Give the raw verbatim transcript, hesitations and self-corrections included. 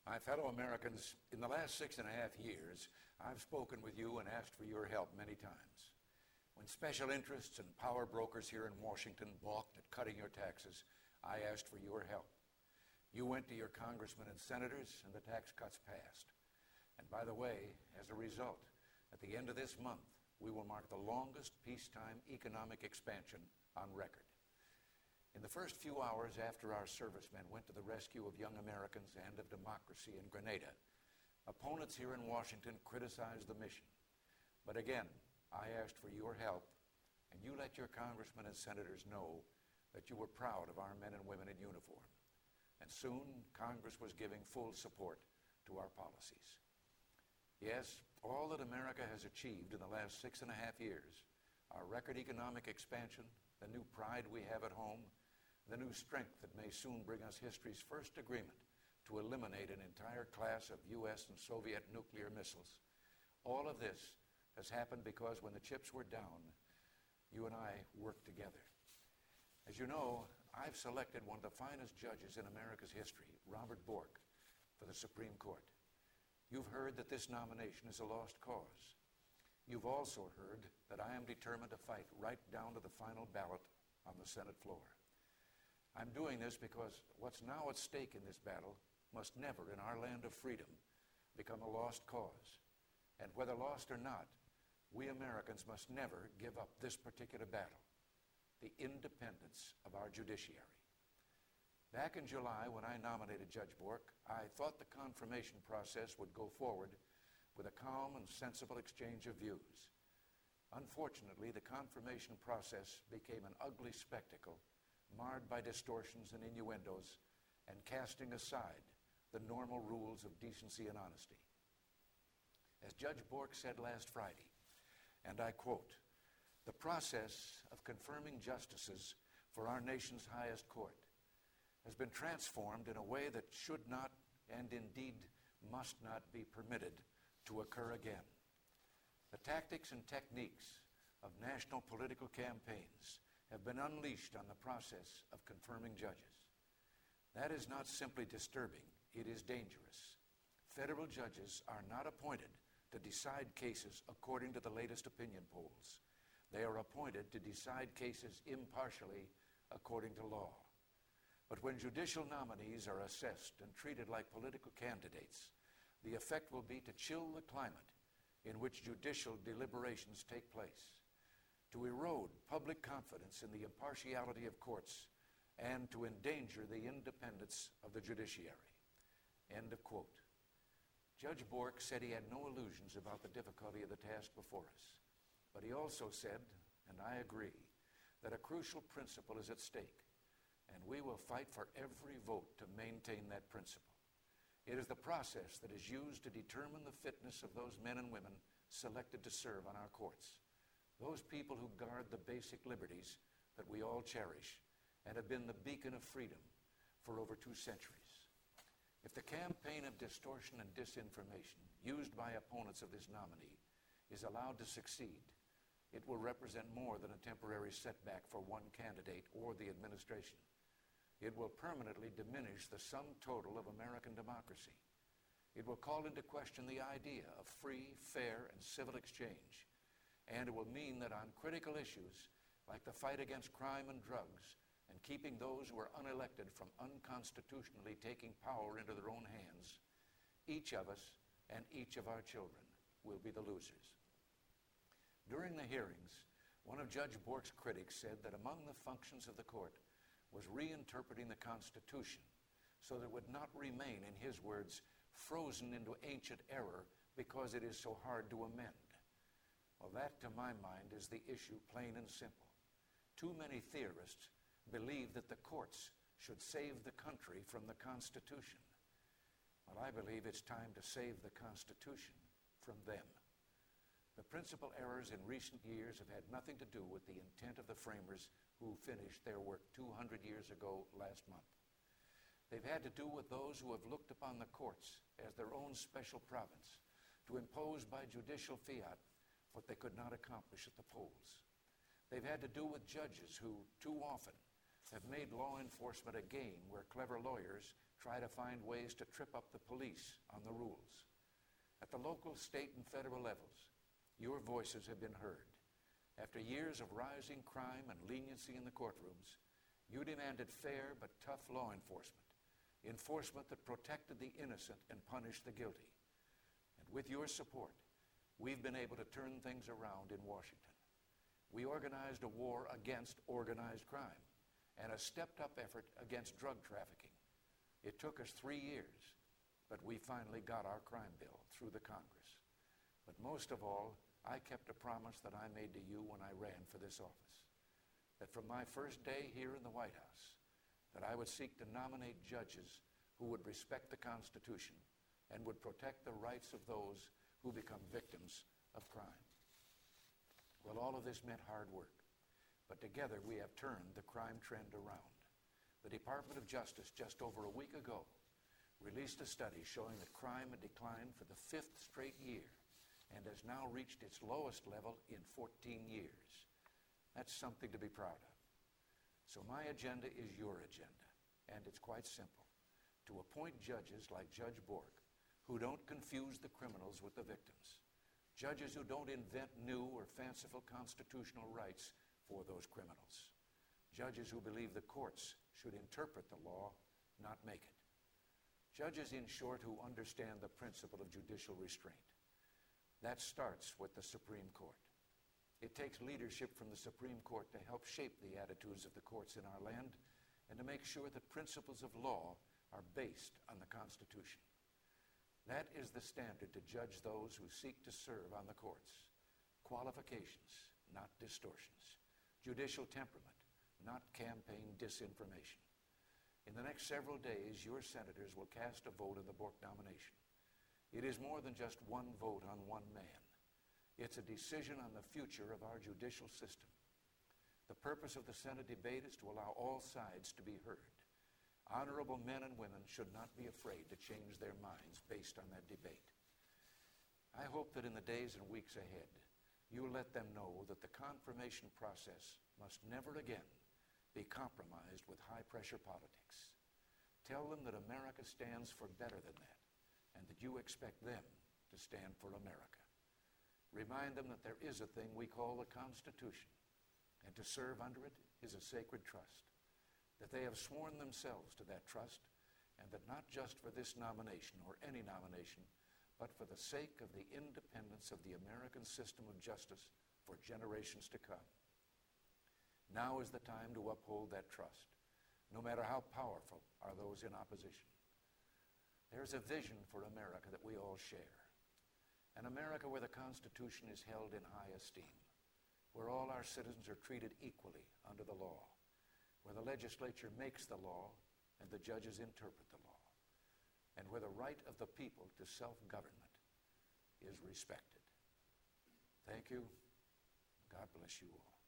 My fellow Americans, in the last six and a half years, I've spoken with you and asked for your help many times. When special interests and power brokers here in Washington balked at cutting your taxes, I asked for your help. You went to your congressmen and senators, and the tax cuts passed. And by the way, as a result, at the end of this month, we will mark the longest peacetime economic expansion on record. In the first few hours after our servicemen went to the rescue of young Americans and of democracy in Grenada, opponents here in Washington criticized the mission. But again, I asked for your help, and you let your congressmen and senators know that you were proud of our men and women in uniform. And soon, Congress was giving full support to our policies. Yes, all that America has achieved in the last six and a half years, our record economic expansion, the new pride we have at home, the new strength that may soon bring us history's first agreement to eliminate an entire class of U S and Soviet nuclear missiles. All of this has happened because when the chips were down, you and I worked together. As you know, I've selected one of the finest judges in America's history, Robert Bork, for the Supreme Court. You've heard that this nomination is a lost cause. You've also heard that I am determined to fight right down to the final ballot on the Senate floor. I'm doing this because what's now at stake in this battle must never, in our land of freedom, become a lost cause. And whether lost or not, we Americans must never give up this particular battle, the independence of our judiciary. Back in July, when I nominated Judge Bork, I thought the confirmation process would go forward with a calm and sensible exchange of views. Unfortunately, the confirmation process became an ugly spectacle, marred by distortions and innuendos, and casting aside the normal rules of decency and honesty. As Judge Bork said last Friday, and I quote, "The process of confirming justices for our nation's highest court has been transformed in a way that should not and indeed must not be permitted to occur again. The tactics and techniques of national political campaigns have been unleashed on the process of confirming judges. That is not simply disturbing, it is dangerous. Federal judges are not appointed to decide cases according to the latest opinion polls. They are appointed to decide cases impartially according to law. But when judicial nominees are assessed and treated like political candidates, the effect will be to chill the climate in which judicial deliberations take place, to erode public confidence in the impartiality of courts, and to endanger the independence of the judiciary." End of quote. Judge Bork said he had no illusions about the difficulty of the task before us. But he also said, and I agree, that a crucial principle is at stake, and we will fight for every vote to maintain that principle. It is the process that is used to determine the fitness of those men and women selected to serve on our courts, those people who guard the basic liberties that we all cherish and have been the beacon of freedom for over two centuries. If the campaign of distortion and disinformation used by opponents of this nominee is allowed to succeed, it will represent more than a temporary setback for one candidate or the administration. It will permanently diminish the sum total of American democracy. It will call into question the idea of free, fair, and civil exchange. And it will mean that on critical issues like the fight against crime and drugs and keeping those who are unelected from unconstitutionally taking power into their own hands, each of us and each of our children will be the losers. During the hearings, one of Judge Bork's critics said that among the functions of the court was reinterpreting the Constitution so that it would not remain, in his words, frozen into ancient error because it is so hard to amend. Well, that, to my mind, is the issue, plain and simple. Too many theorists believe that the courts should save the country from the Constitution. Well, I believe it's time to save the Constitution from them. The principal errors in recent years have had nothing to do with the intent of the framers who finished their work two hundred years ago last month. They've had to do with those who have looked upon the courts as their own special province to impose by judicial fiat what they could not accomplish at the polls. They've had to do with judges who, too often, have made law enforcement a game where clever lawyers try to find ways to trip up the police on the rules. At the local, state, and federal levels, your voices have been heard. After years of rising crime and leniency in the courtrooms, you demanded fair but tough law enforcement, enforcement that protected the innocent and punished the guilty. And with your support, we've been able to turn things around in Washington. We organized a war against organized crime and a stepped-up effort against drug trafficking. It took us three years, but we finally got our crime bill through the Congress. But most of all, I kept a promise that I made to you when I ran for this office, that from my first day here in the White House, that I would seek to nominate judges who would respect the Constitution and would protect the rights of those who become victims of crime. Well, all of this meant hard work, but together we have turned the crime trend around. The Department of Justice just over a week ago released a study showing that crime had declined for the fifth straight year and has now reached its lowest level in fourteen years. That's something to be proud of. So my agenda is your agenda, and it's quite simple. To appoint judges like Judge Bork, who don't confuse the criminals with the victims. Judges who don't invent new or fanciful constitutional rights for those criminals. Judges who believe the courts should interpret the law, not make it. Judges, in short, who understand the principle of judicial restraint. That starts with the Supreme Court. It takes leadership from the Supreme Court to help shape the attitudes of the courts in our land and to make sure that principles of law are based on the Constitution. That is the standard to judge those who seek to serve on the courts. Qualifications, not distortions. Judicial temperament, not campaign disinformation. In the next several days, your senators will cast a vote in the Bork nomination. It is more than just one vote on one man. It's a decision on the future of our judicial system. The purpose of the Senate debate is to allow all sides to be heard. Honorable men and women should not be afraid to change their minds based on that debate. I hope that in the days and weeks ahead, you'll let them know that the confirmation process must never again be compromised with high-pressure politics. Tell them that America stands for better than that, and that you expect them to stand for America. Remind them that there is a thing we call the Constitution, and to serve under it is a sacred trust, that they have sworn themselves to that trust, and that not just for this nomination or any nomination, but for the sake of the independence of the American system of justice for generations to come. Now is the time to uphold that trust, no matter how powerful are those in opposition. There's a vision for America that we all share. An America where the Constitution is held in high esteem, where all our citizens are treated equally under the law, where the legislature makes the law and the judges interpret the law, and where the right of the people to self-government is respected. Thank you. God bless you all.